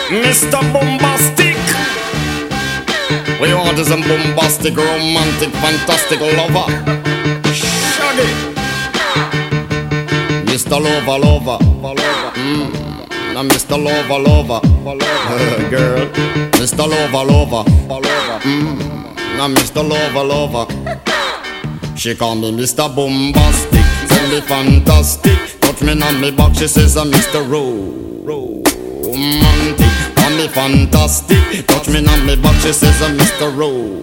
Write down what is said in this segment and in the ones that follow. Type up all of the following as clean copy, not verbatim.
Mr. Bombastic. We want is a bombastic, romantic, fantastic lover. Shaggy. Mr. Lover. Now Mr. Lover. Girl. Mr. Lover. Now Mr. Lover. She call me Mr. Bombastic. Tell me fantastic. Touch me on me back. She says I'm Mr. Romantic. Call me fantastic. Touch me on me back. She says I'm Mr.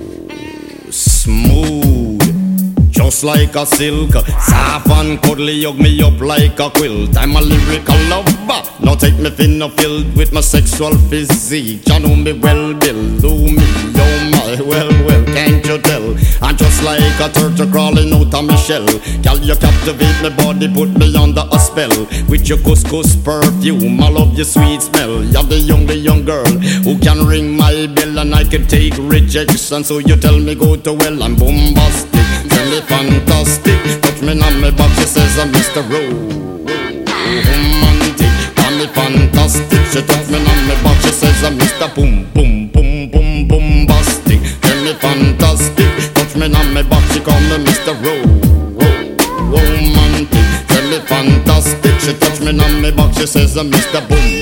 Smooth. Just like a silk, soft and cuddly, hug me up like a quilt. I'm a lyrical lover. Now take me thin or filled with my sexual physique. You know me well, Bill. Do me, oh my, well, can't you tell? I'm just like a turtle crawling out of my shell. Girl, you captivate my body, put me under a spell. With your couscous perfume, I love your sweet smell. You're the young girl who can ring my bell, and I can take rejection. So you tell me go to well, I'm bombastic. Tell me fantastic. Touch me on my back, she says I'm Mr. Romantic. Call me fantastic. She touch me on my back, she says I'm Mr. Bombastic. Tell me fantastic. Touch me on my back, she call me Mr. Romantic. Tell me fantastic. She touch me on my back, she says I'm Mr.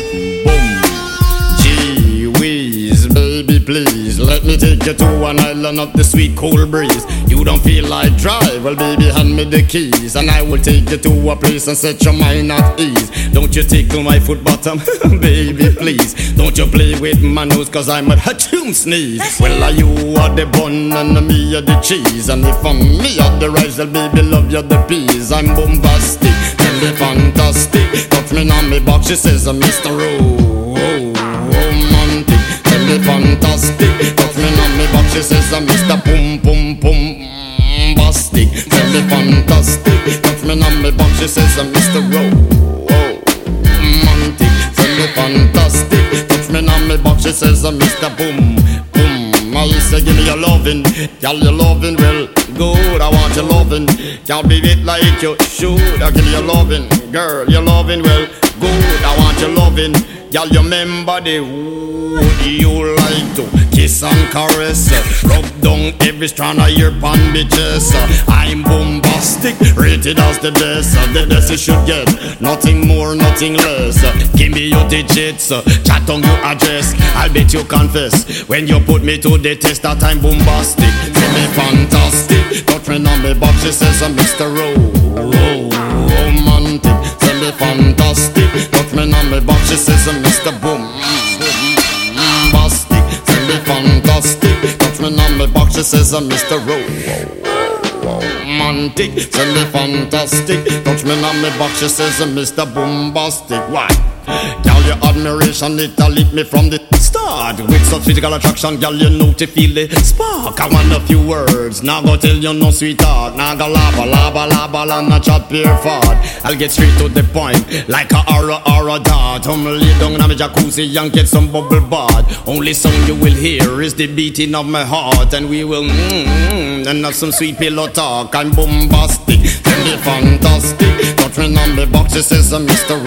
Gee whiz, baby please, let me take you to an island of the sweet cool breeze. You don't feel like drive? Well baby, hand me the keys, and I will take you to a place and set your mind at ease. Don't you tickle my foot bottom, baby please. Don't you play with my nose, cause I'm a hatchoon sneeze. Well you are the bun and me are the cheese, and if I'm me are the rice, well baby love you the peas. I'm bombastic, tell me fantastic. Touch me on me back, she says I'm Mr. Romantic. Tell me fantastic. Touch me on me back, she says I'm Mr. Bombastic. Tell me fantastic. Touch me on me back, she says I'm Mr. Romantic. Tell me fantastic. Touch me on me back, she says I'm Mr. Boom. I say give me your lovin', girl, your lovin' well good. I want your lovin', can't be it like you should. I give you your lovin', girl, your lovin' well good. I want your lovin', girl, you remember the wood you like to kiss and caress, rub down every strand of your bandages. I'm bombastic, rated as the best you should get, nothing more, nothing less. Give me your digits, chat on your address. I'll bet you confess when you put me to the test that I'm bombastic. Tell me fantastic. Touch me on me back, she says I'm Mr. Romantic. Tell me fantastic. Touch me on me back, she says I'm Mr. Bombastic. Tell me fantastic. Touch me on me back, she says I'm Mr. Romantic. Tell me fantastic. Touch me on me back, she says I'm Mr. Bombastic. Why? Girl, your admiration, it'll lit me from the start. With such physical attraction, girl, you know to feel the spark. I want a few words, now go tell you no sweetheart. Now go lava, and chat pure fart. I'll get straight to the point, like a aura dart. Lay down in my jacuzzi and get some bubble bath. Only song you will hear is the beating of my heart, and we will and have some sweet pillow talk. I'm bombastic, tell me fantastic. Touch me on the box, she says I'm Mr.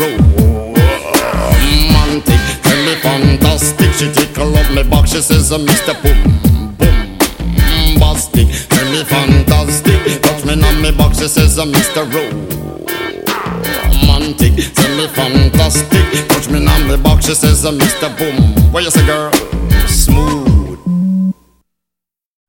Romantic. Tell me fantastic. She tickle up my back, she says I'm Mr. Bombastic. Tell me fantastic. Touch me on my back, she says I'm Mr. Romantic. Tell me fantastic. Touch me on my back, she says I'm Mr. Boom. What you say, girl? Smooth.